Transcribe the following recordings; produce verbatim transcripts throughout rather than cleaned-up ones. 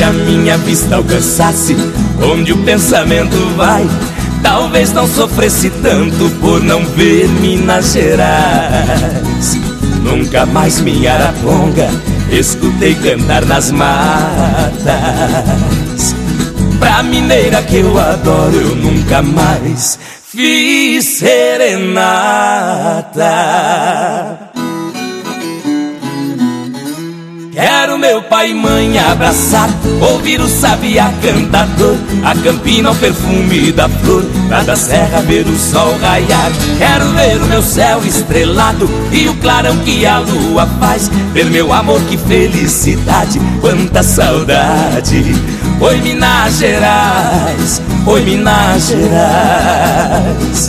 a minha vista alcançasse onde o pensamento vai, talvez não sofresse tanto por não ver Minas Gerais. Nunca mais minha araponga escutei cantar nas matas. Pra mineira que eu adoro eu nunca mais fiz serenata. Quero meu pai e mãe abraçar, ouvir o sabiá cantador, a campina ao perfume da flor, lá da serra ver o sol raiar. Quero ver o meu céu estrelado e o clarão que a lua faz, ver meu amor, que felicidade, quanta saudade. Oi Minas Gerais, oi Minas Gerais.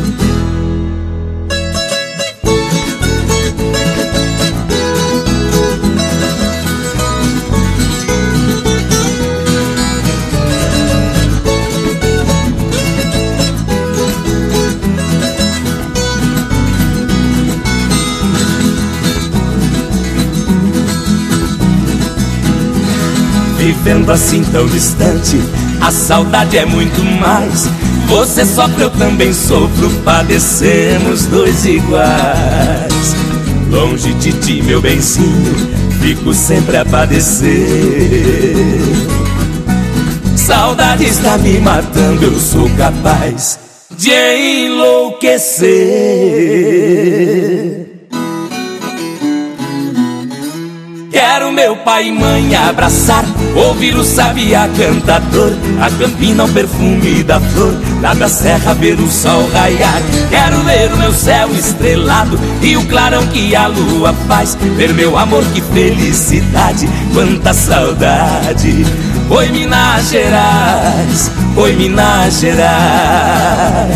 Vivendo assim tão distante, a saudade é muito mais. Você sofre, eu também sofro, padecemos dois iguais. Longe de ti, meu benzinho, fico sempre a padecer. Saudade está me matando, eu sou capaz de enlouquecer. Quero meu pai e mãe abraçar, ouvir o sabiá cantador, a campina ao perfume da flor, lá da serra ver o sol raiar. Quero ver o meu céu estrelado e o clarão que a lua faz, ver meu amor, que felicidade, quanta saudade. Oi Minas Gerais, oi Minas Gerais.